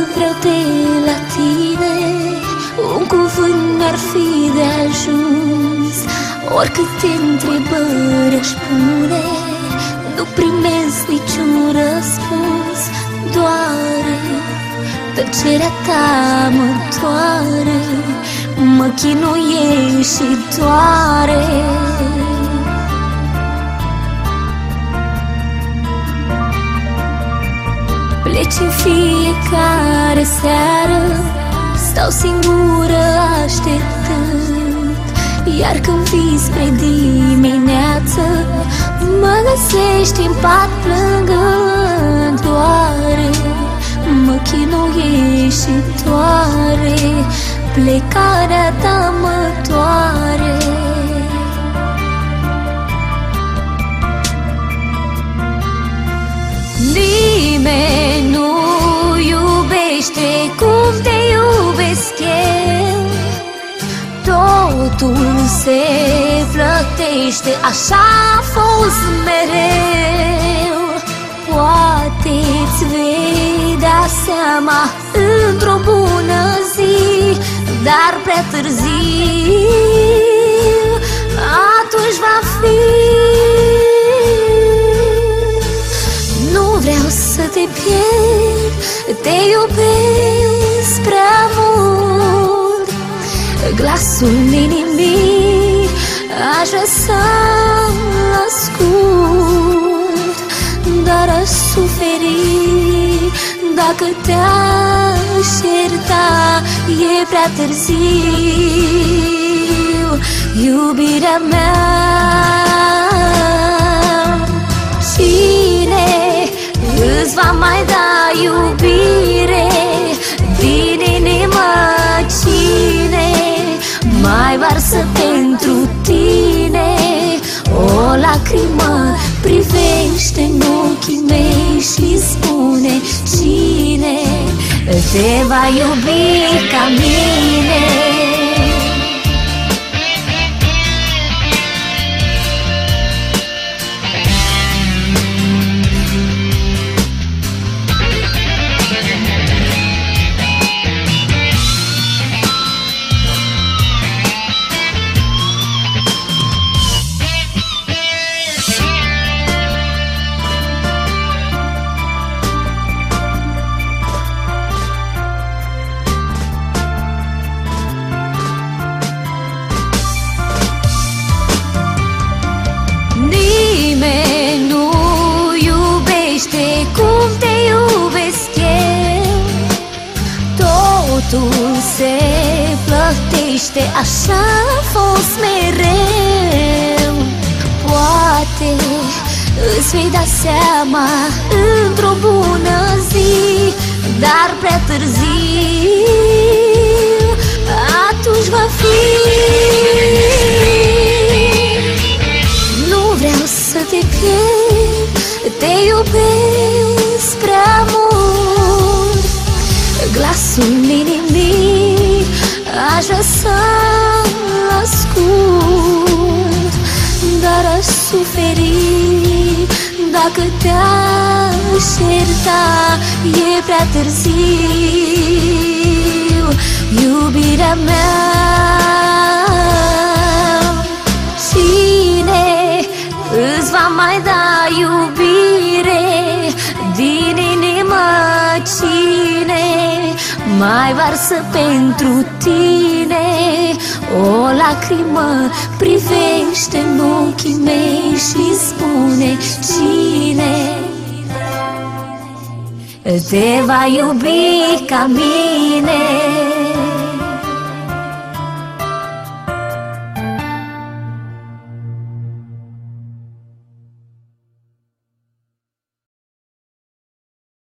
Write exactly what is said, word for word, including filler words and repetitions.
vreau de la tine, un cuvânt n-ar fi de ajuns. Oricâte întrebări aș pune, nu primesc niciun răspuns. Doare, tăcerea ta mă doare, mă chinuie și doare. Pleci în fiecare seară, stau singură așteptând, iar când vii spre dimineață, mă găsești în pat plângând. Doare, mă chinuie și doare, plecarea ta mă doare. Nimeni nu iubește cum te iubesc eu, totul se plătește, așa a fost mereu. Poate-ți vei da seama într-o bună zi, dar prea târziu atunci va fi. Nu vreau să te pierd, te iubesc prea mult. Glasul inimii aș vrea să-l ascult, dar aș suferi dacă te-aș ierta. E prea târziu, iubirea mea. Cine îți va mai da iubire din inimă? Cine mai varsă pentru tine o lacrimă? Privește în ochii mei și spune, cine te va iubi ca mine? Nimeni nu iubește cum te iubesc eu, totul se plătește, așa a fost mereu. Poate îți vei da seama într-o bună zi, dar prea târziu atunci va fi. Să te pierd, te iubesc prea mult. Glasul inimii aș vrea să-l ascult, dar aș suferi dacă te-aș ierta. E prea târziu, iubirea mea. Cine îți va mai da iubire din inimă? Cine mai varsă pentru tine o lacrimă? Privește în ochii mei și spune, cine te va iubi ca mine?